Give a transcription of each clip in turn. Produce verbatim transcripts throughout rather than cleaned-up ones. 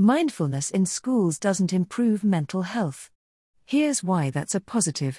Mindfulness in schools doesn't improve mental health. Here's why that's a positive.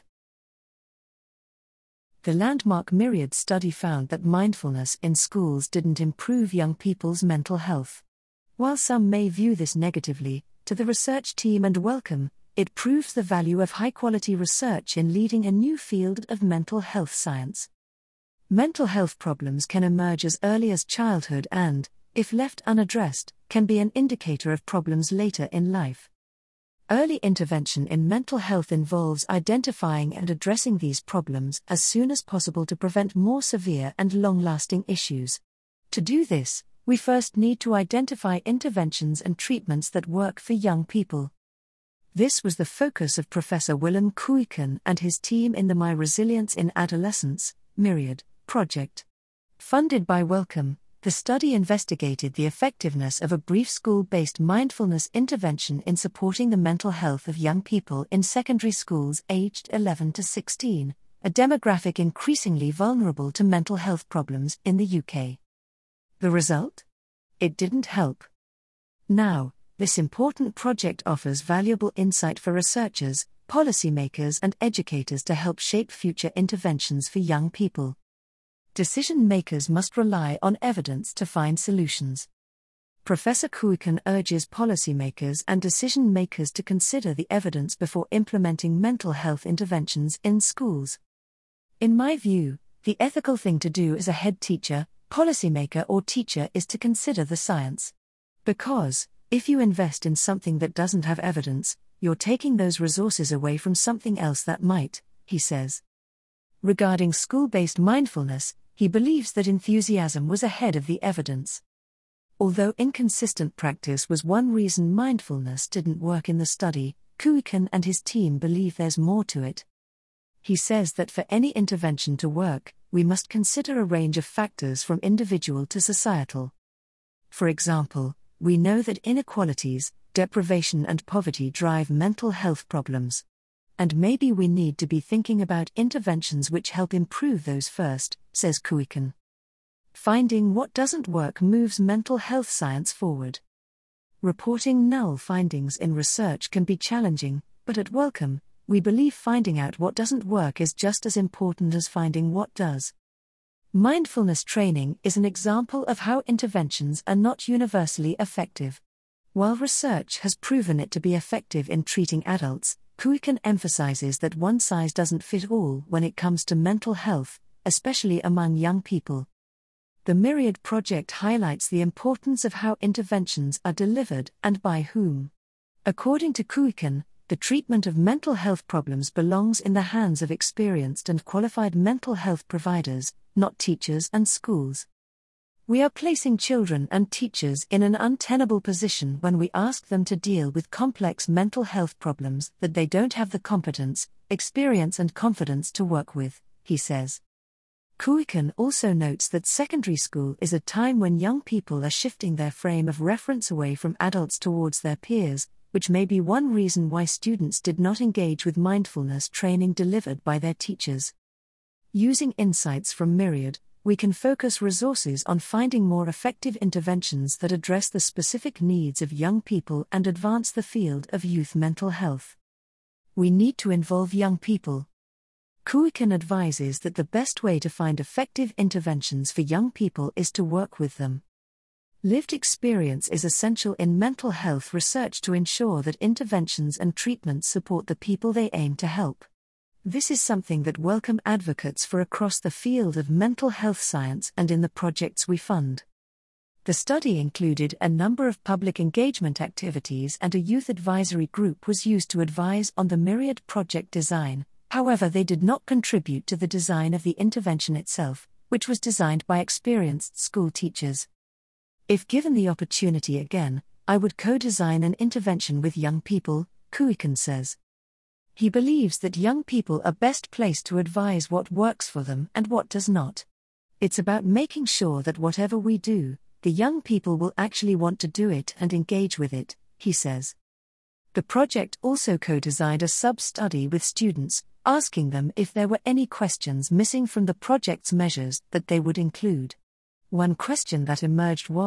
The landmark Myriad study found that mindfulness in schools didn't improve young people's mental health. While some may view this negatively, to the research team and Wellcome, it proves the value of high-quality research in leading a new field of mental health science. Mental health problems can emerge as early as childhood and, if left unaddressed, can be an indicator of problems later in life. Early intervention in mental health involves identifying and addressing these problems as soon as possible to prevent more severe and long-lasting issues. To do this, we first need to identify interventions and treatments that work for young people. This was the focus of Professor Willem Kooijken and his team in the My Resilience in Adolescence, Myriad, project. Funded by Wellcome, the study investigated the effectiveness of a brief school-based mindfulness intervention in supporting the mental health of young people in secondary schools aged eleven to sixteen, a demographic increasingly vulnerable to mental health problems in the U K. The result? It didn't help. Now, this important project offers valuable insight for researchers, policymakers and educators to help shape future interventions for young people. Decision makers must rely on evidence to find solutions. Professor Kooijken urges policymakers and decision makers to consider the evidence before implementing mental health interventions in schools. In my view, the ethical thing to do as a head teacher, policymaker or teacher is to consider the science. Because, if you invest in something that doesn't have evidence, you're taking those resources away from something else that might, he says. Regarding school-based mindfulness, he believes that enthusiasm was ahead of the evidence. Although inconsistent practice was one reason mindfulness didn't work in the study, Kooijken and his team believe there's more to it. He says that for any intervention to work, we must consider a range of factors from individual to societal. For example, we know that inequalities, deprivation and poverty drive mental health problems. And maybe we need to be thinking about interventions which help improve those first, says Kooijken. Finding what doesn't work moves mental health science forward. Reporting null findings in research can be challenging, but at Wellcome, we believe finding out what doesn't work is just as important as finding what does. Mindfulness training is an example of how interventions are not universally effective. While research has proven it to be effective in treating adults, Kooijken emphasizes that one size doesn't fit all when it comes to mental health, especially among young people. The Myriad project highlights the importance of how interventions are delivered and by whom. According to Kooijken, the treatment of mental health problems belongs in the hands of experienced and qualified mental health providers, not teachers and schools. We are placing children and teachers in an untenable position when we ask them to deal with complex mental health problems that they don't have the competence, experience and confidence to work with, he says. Kooijken also notes that secondary school is a time when young people are shifting their frame of reference away from adults towards their peers, which may be one reason why students did not engage with mindfulness training delivered by their teachers. Using insights from Myriad, we can focus resources on finding more effective interventions that address the specific needs of young people and advance the field of youth mental health. We need to involve young people. Kooijken advises that the best way to find effective interventions for young people is to work with them. Lived experience is essential in mental health research to ensure that interventions and treatments support the people they aim to help. This is something that Wellcome advocates for across the field of mental health science and in the projects we fund. The study included a number of public engagement activities, and a youth advisory group was used to advise on the Myriad project design. However, they did not contribute to the design of the intervention itself, which was designed by experienced school teachers. If given the opportunity again, I would co-design an intervention with young people, Kooijken says. He believes that young people are best placed to advise what works for them and what does not. It's about making sure that whatever we do, the young people will actually want to do it and engage with it, he says. The project also co-designed a sub-study with students, asking them if there were any questions missing from the project's measures that they would include. One question that emerged was,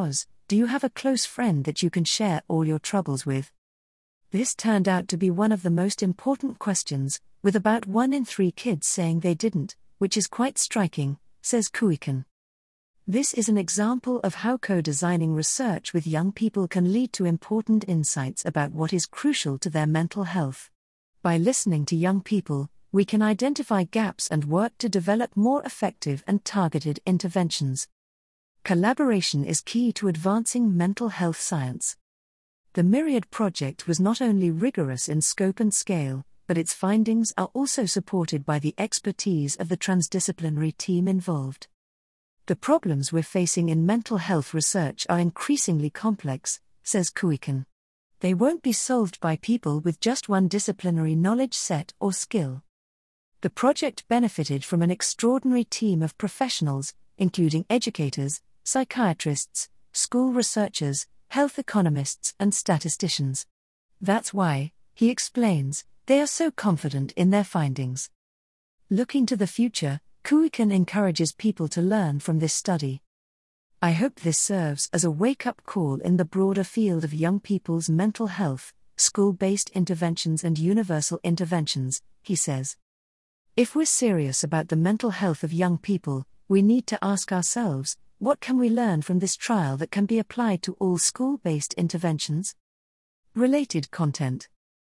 Do you have a close friend that you can share all your troubles with? This turned out to be one of the most important questions, with about one in three kids saying they didn't, which is quite striking, says Kuiken. This is an example of how co-designing research with young people can lead to important insights about what is crucial to their mental health. By listening to young people, we can identify gaps and work to develop more effective and targeted interventions. Collaboration is key to advancing mental health science. The Myriad project was not only rigorous in scope and scale, but its findings are also supported by the expertise of the transdisciplinary team involved. The problems we're facing in mental health research are increasingly complex, says Kuiken. They won't be solved by people with just one disciplinary knowledge set or skill. The project benefited from an extraordinary team of professionals, including educators, psychiatrists, school researchers, health economists, and statisticians. That's why, he explains, they are so confident in their findings. Looking to the future, Kuiken encourages people to learn from this study. I hope this serves as a wake-up call in the broader field of young people's mental health, school-based interventions and universal interventions, he says. If we're serious about the mental health of young people, we need to ask ourselves, what can we learn from this trial that can be applied to all school-based interventions? Related content.